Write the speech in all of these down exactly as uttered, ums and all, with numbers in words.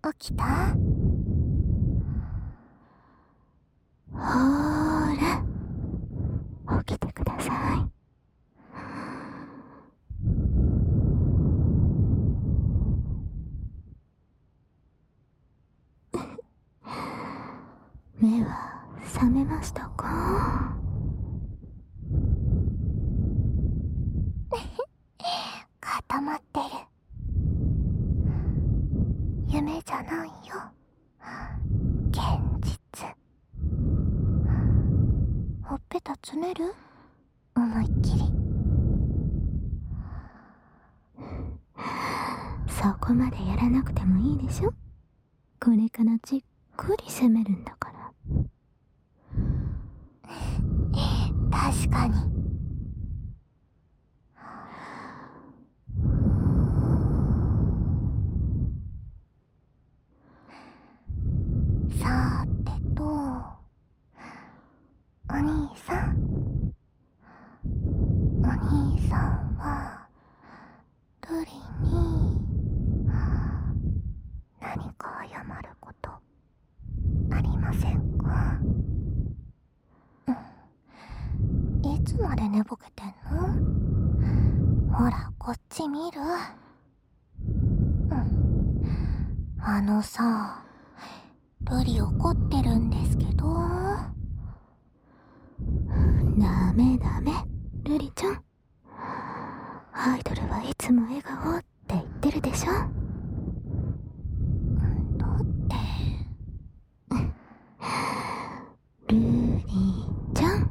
起きた？ほーら、起きてください。目は覚めましたか？固まってる。夢じゃないよ、現実。ほっぺたつねる？思いっきり。そこまでやらなくてもいいでしょ。これからじっくり攻めるんだから。確かに。さーてと、お兄さん。お兄さんはルリに何か謝ることありませんか？うん、いつまで寝ぼけてんの？ほらこっち見る。うん、あのさ、ルリ怒ってるんですけど。ダメダメ、ルリちゃん。アイドルはいつも笑顔って言ってるでしょ。だってルリちゃん。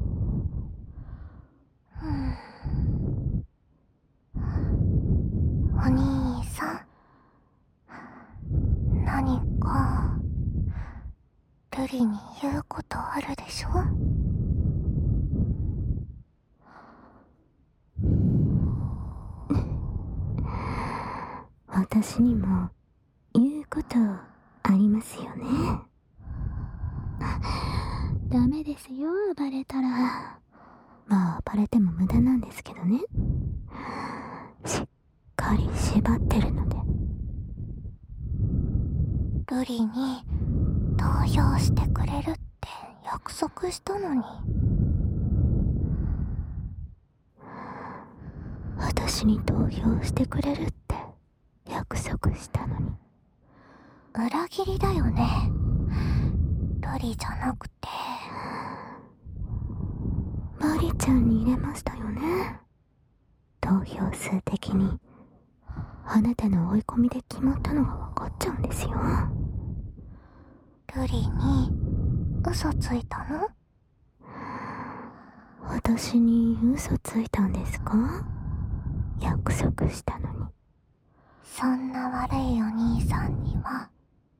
お兄さん、何かルリに言うことあるでしょ？私にも言うことありますよね。ダメですよ、暴れたら。まあ暴れても無駄なんですけどね。しっかり縛ってるので。ルリに投票してくれるって約束したのに。私に投票してくれるって約束したのに。裏切りだよね。ルリじゃなくてマリちゃんに入れましたよね。投票数的にあなたの追い込みで決まったのが分かっちゃうんですよ。ルリに嘘ついたの？私に嘘ついたんですか？約束したのに。そんな悪いお兄さんには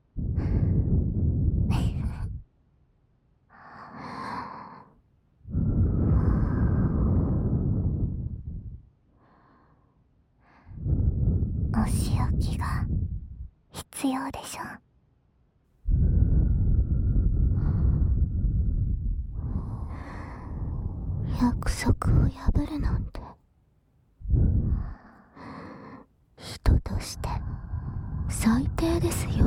お仕置きが必要でしょ。約束を破るなんて人として最低ですよ。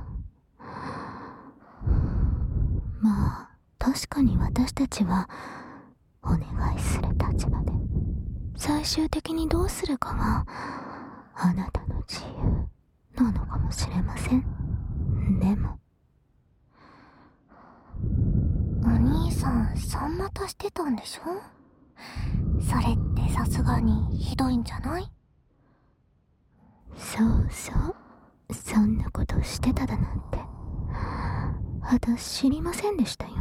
まあ確かに私たちはお願いする立場で、最終的にどうするかはあなたの自由なのかもしれません。でもお兄さん三股してたんでしょ？それってさすがにひどいんじゃない？そうそう、そんなことしてただなんて私知りませんでしたよ。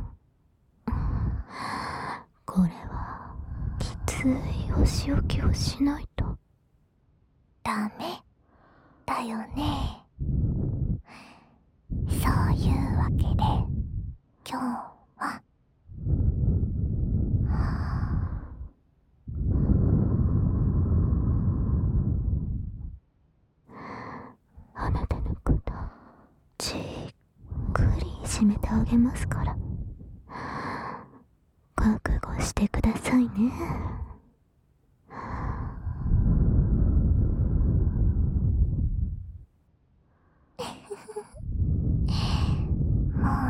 これはきついお仕置きをしないとダメだよね。そういうわけで今日はあなたのことじっくりいじめてあげますから、覚悟してくださいね。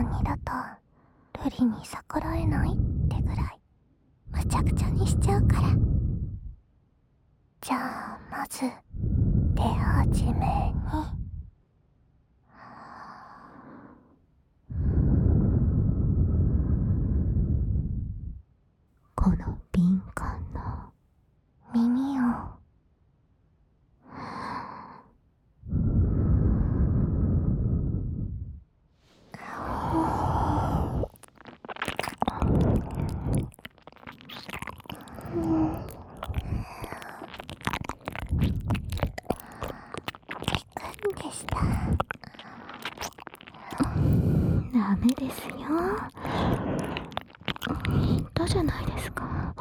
にだとルリに逆らえないってぐらいむちゃくちゃにしちゃうから。じゃあまず手始めにこの敏感な耳をでした。ダメですよ。言ったじゃないですか。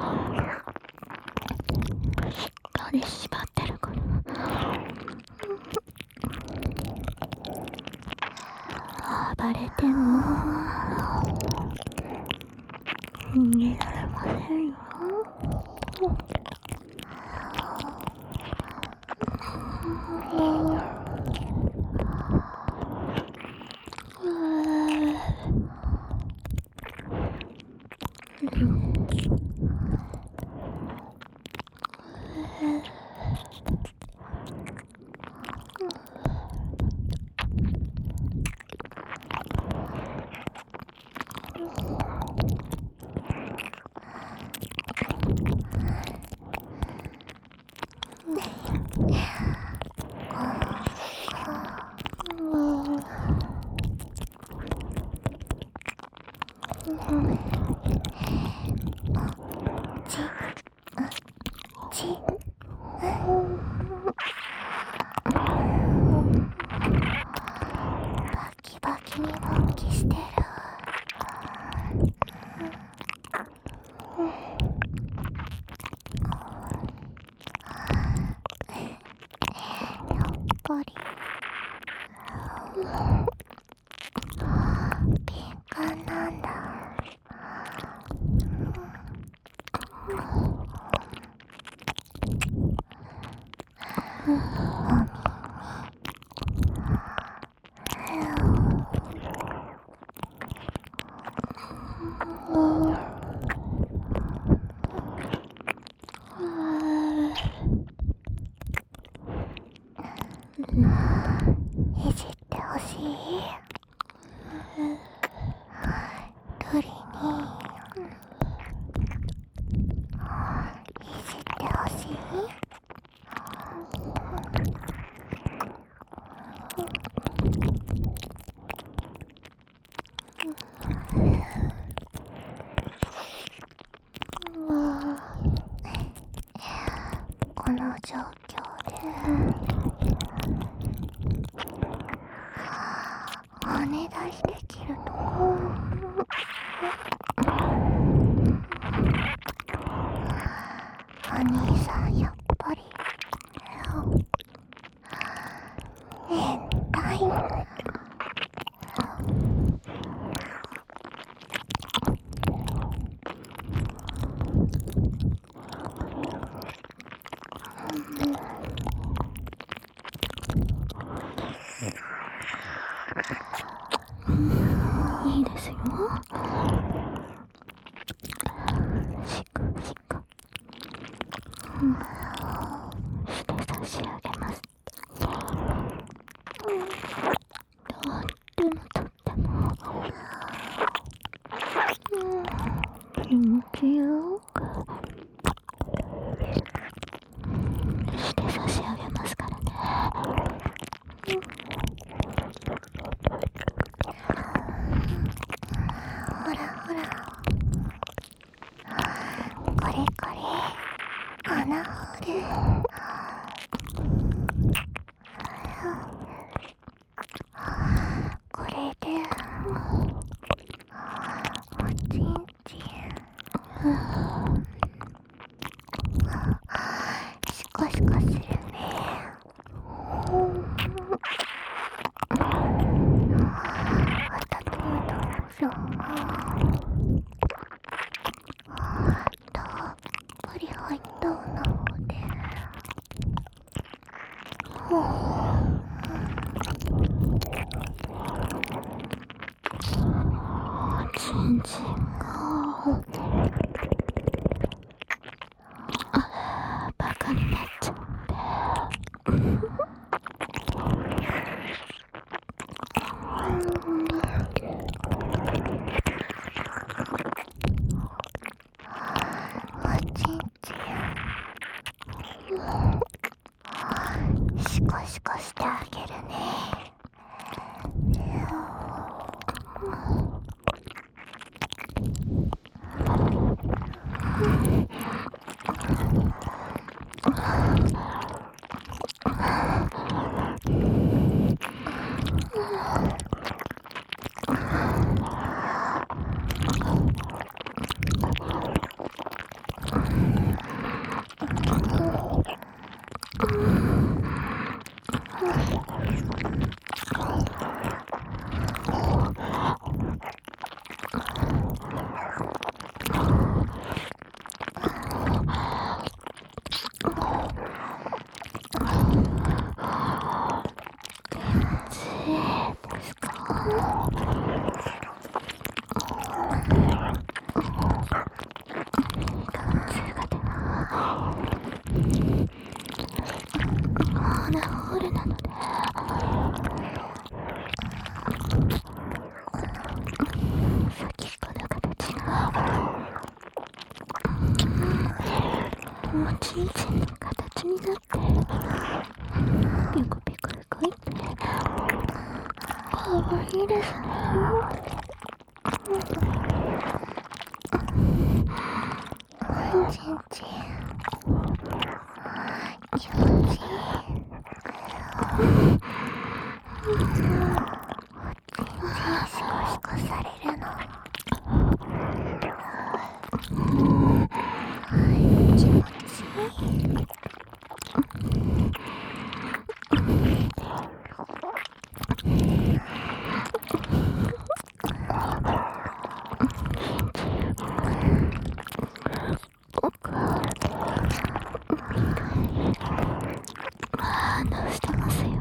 しっかり縛ってるから。暴れても逃げられませんよ。バキバキに勃起してる。やっぱり敏感なんだ。いじってほしい。ルリにいじってほしい。この状況でお願いできるの？お兄さんやっぱり変態。いいですよ。しくしく、うん、して差し上げます。とってもとっても、うん、気持ちよくして差し上げますからね。ほらほら、これこれ、穴掘る。これでおちんちんシコシコするね。あたとうどうぞ。たっぷり入った穴で、ほうンチンがあバカになっちゃっておちんちんシコシコしてあげるね。穴ホールなので先っぽの形がおちんちんの形になってピコピコ動いてかわいいですね。おちんちん気持ちいい。おちんちんシコシコされるの気持ちいい。反応してますよ。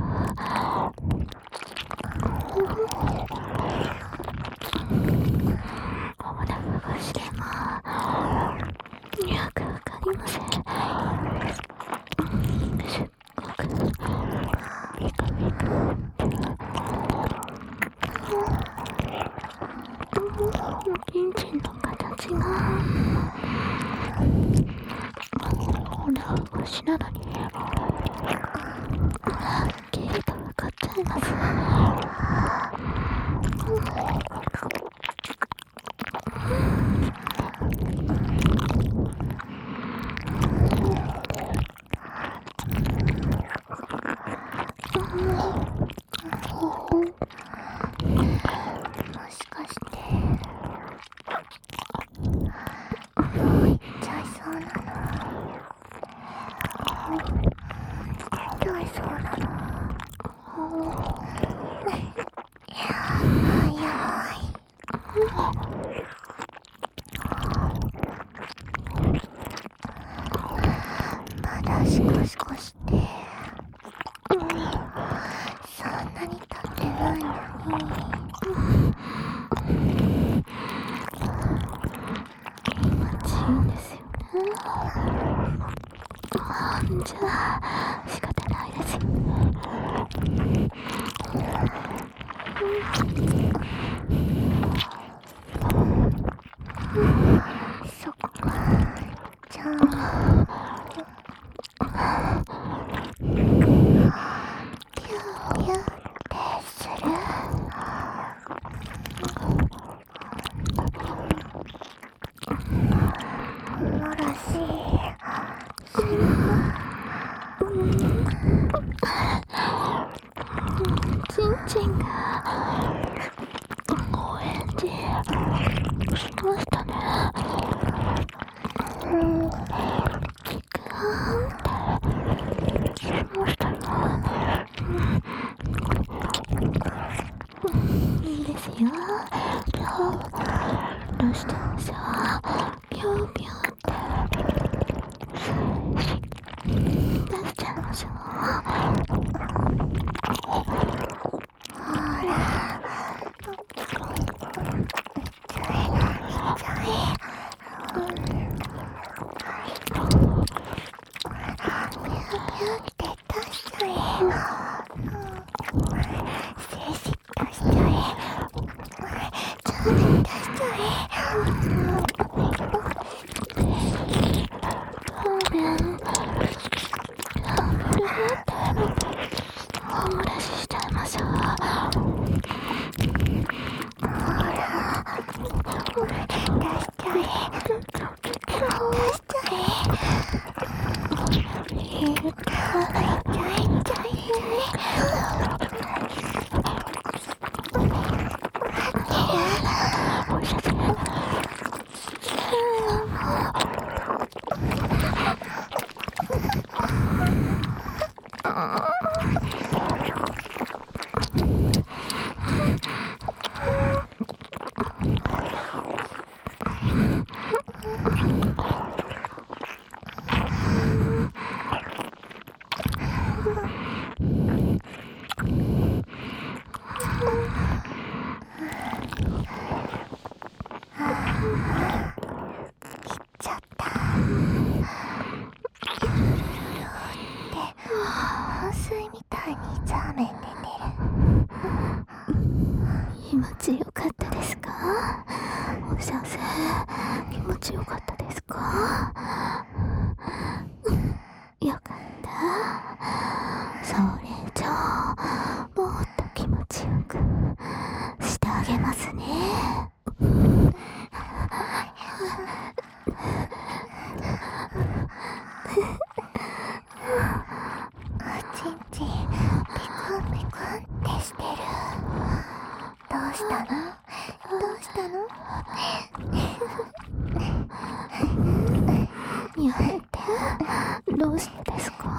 お腹がしてもよくわかりません。すっごくピカピカおちんちんの形がお腹越しなのにはっきりと分かっちゃいます。もしかしていっちゃいそうなの？いっちゃいそうなの？やばいやばい。まだシコシコしてそんなに経ってないのに気持ちいいんですよね。じゃあ仕方ないですよね。そっか。じゃあピューピューってする？もらしする？ちんちんがお返事しましたね。うん、ピクーンってしましたよ。うん、いいですよ。ピョーどうしてましょう。ピョーピョーって出しちゃいましょう。ほらしっとしちゃえ。ちょっとしちゃえ。お漏らししちゃいましょう。ほら、出しちゃえ。出しちゃえ。いっちゃえ、いっちゃえ。気持ちよかったですか？お先生、気持ちよかったですか？よかった。それじゃあ、もっと気持ちよくしてあげますね。おちんちん、ピクンピクンってしてる。どうしたの？どうしたの？やめて。どうしてですか？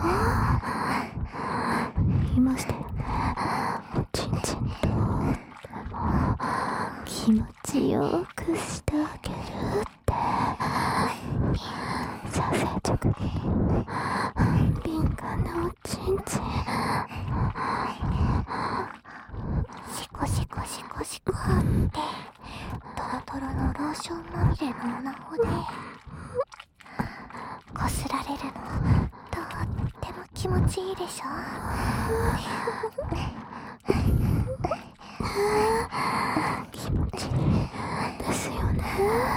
言いましたよね。おちんちんとっても気持ちよくしてあげるって射精直後の敏感なおちんちん、シコシコシコシコってトロトロのローションまみれのオナホでこすられるのとっても気持ちいいでしょ。気持ちいいですよね。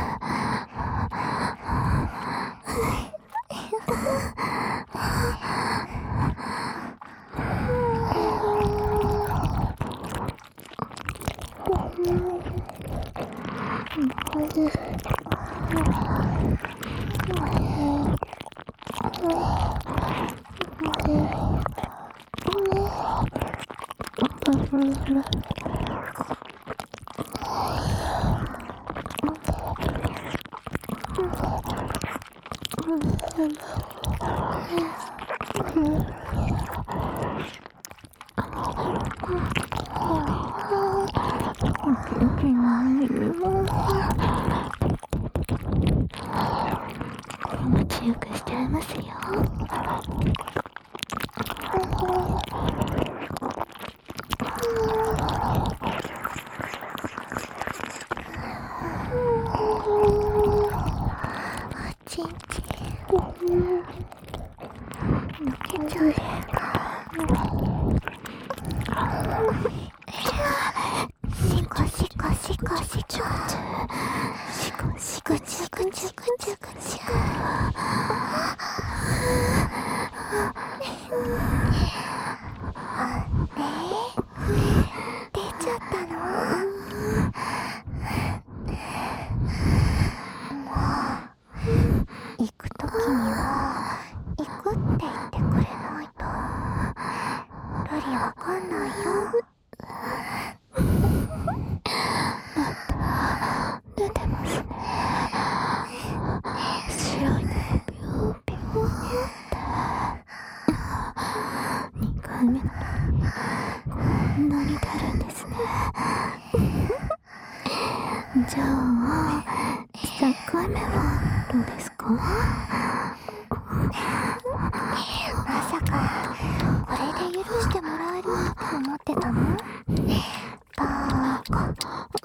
気持ちよくしちゃいますよ。おちんちんのけちゃえ。シコシコシコシコシコシコシコシコシコシコシコ。出ちゃったの？もう行くときには行くって言ってくれないとルリわかんないよ。また出てますね。白いのピューピューってにかいめのこんなに出るんですね。じゃあさんかいめはどうですか？まさかこれで許してもらえるって思ってたの？バーカ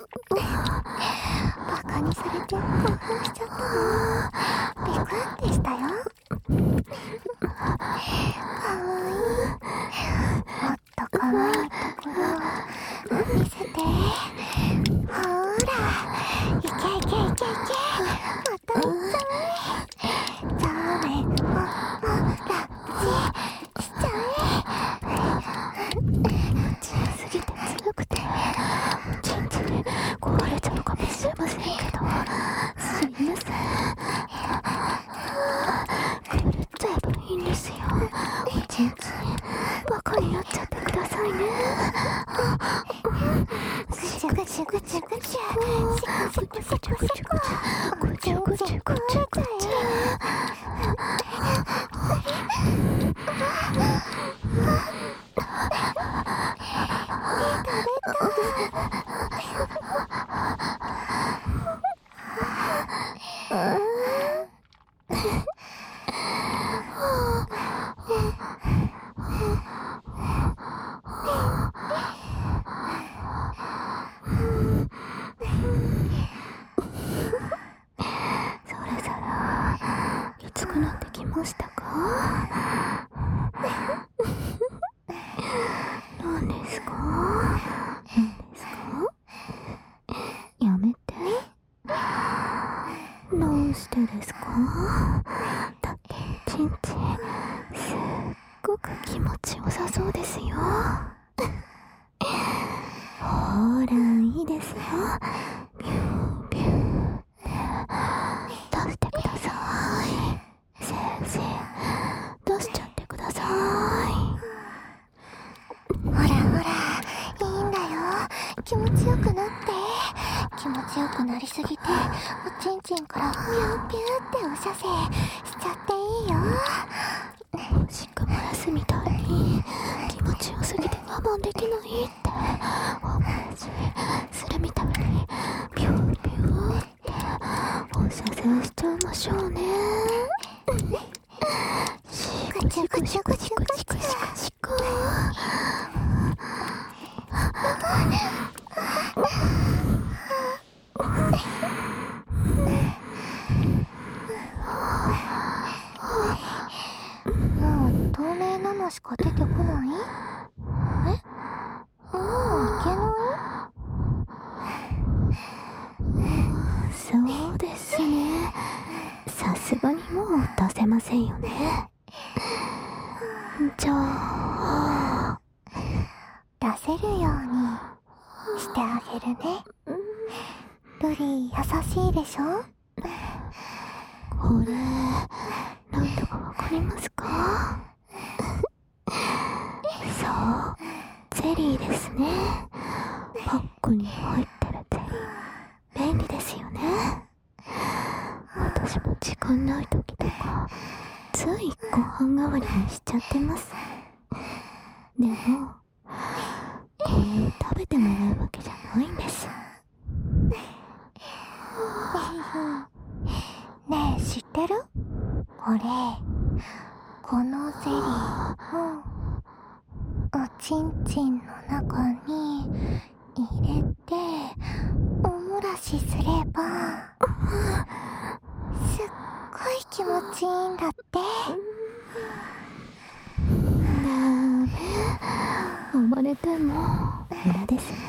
バカにされて興奮しちゃったの？ビクンってしたよ。かわいい。 見せて。ほら、いけいけいけいけ。またいっちゃう。そうね、ほ、ほら、ち、しちゃえ。 強すぎて強くてちんちん壊れちゃうかもしれませんけど、すいません。狂っちゃえばいいんですよ。おちんちんバカになっちゃってくださいね。 ぐちゅぐちゅぐちゅぐちゅ、しくしくしくしくしく、 ぐちゅぐちゅぐちゅぐちゅぐちゅぐちゅ。そろそろきつくなってきましたか？何ですか？何ですか？やめて。どうしてですか？だってちんちんすっごく気持ちよさそうですよ。ほら、いいですよ。ビュービューって出してください。先生、出しちゃってください。 ほらほら、いいんだよ。気持ちよくなって。気持ちよくなりすぎて、おちんちんからピューピューってお射精しちゃっていいよ。 しく漏らすみたいに気持ちよすぎて我慢できないってお話しするみたいにピューピューってお射精しちゃいましょうね。シクシクシクシクシクシクシク。 もう透明なのしか出てこない？え？もういけない？ そうですね。さすがにもう出せませんよね。じゃあ出せるようにしてあげるね。ルリ優しいでしょ？ これなんとかわかりますか？そう、ゼリーですね。パックに入ってるゼリー便利ですよね。私も時間ない時とかついご飯代わりにしちゃってます。でもこれを食べてもらうわけじゃないんです。 ねえ、知ってる？これ、このゼリーをおちんちんの中に入れておもらしすればすっごい気持ちいいんだって。 ダメ、生まれても無駄ですよ。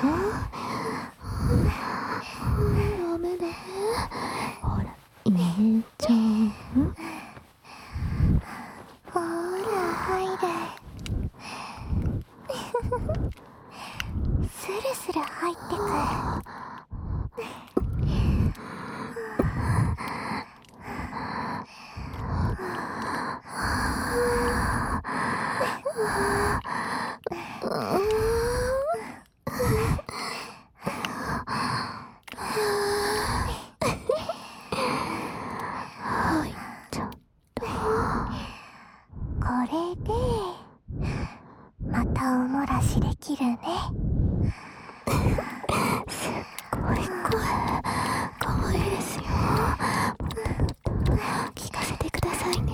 ダメダメ。ほら、入れちゃう。 ほら、入れ。スルスル入ってくる。 はい、ちょっと。 これでまたおもらしできるね。 すっごい声、かわいいですよ。もっともっと聞かせてくださいね。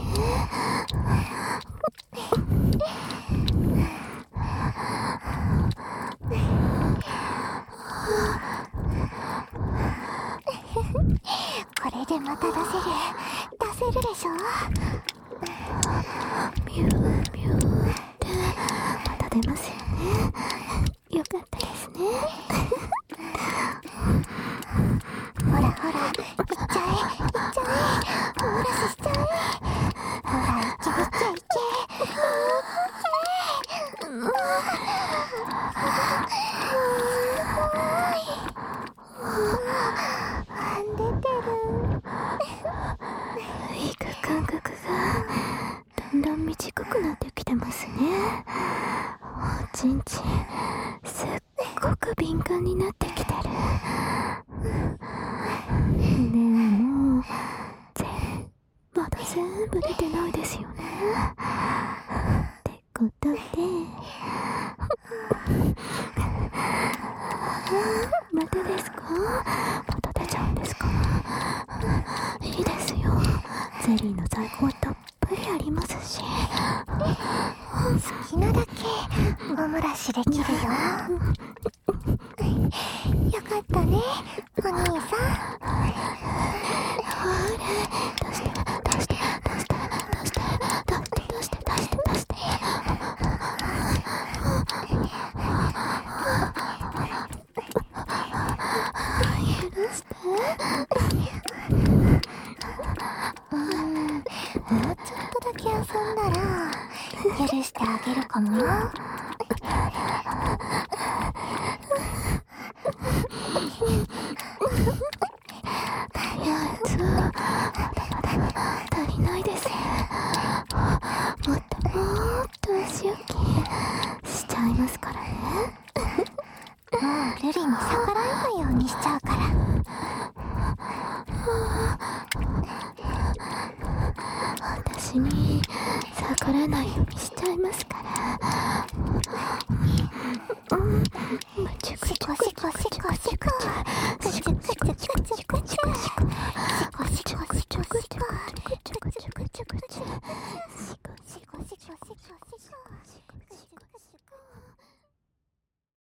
これでまた出せる出せるでしょ。 ビュービューってまた出ますよね。よかったですね。 ほらほら、いっちゃえ、いっちゃえ、お漏らししちゃえ。ほら、いけいけいけ。出てる。 行く間隔がだんだん短くなってきてますね。おちんちんすっごく敏感になってきてる。でも全まだ全部出てないですよね。ってことでまたですか？また出ちゃうんですか？いいですよ。ゼリーの在庫はたっぷりありますし、 好きなだけお漏らしできるよ。よかったね、お兄さん。 あれ、出して出して出して出して出して出して出して出して。許して。 うん、もうちょっとだけ遊んだら許してあげるかもよ。 とりあえずまだまだ足りないです。もっともっと足置きしちゃいますからね。 もうルリに逆らえないようにしちゃうから。 私に逆らえないようにしちゃいますから。うん、 シコシコシコ。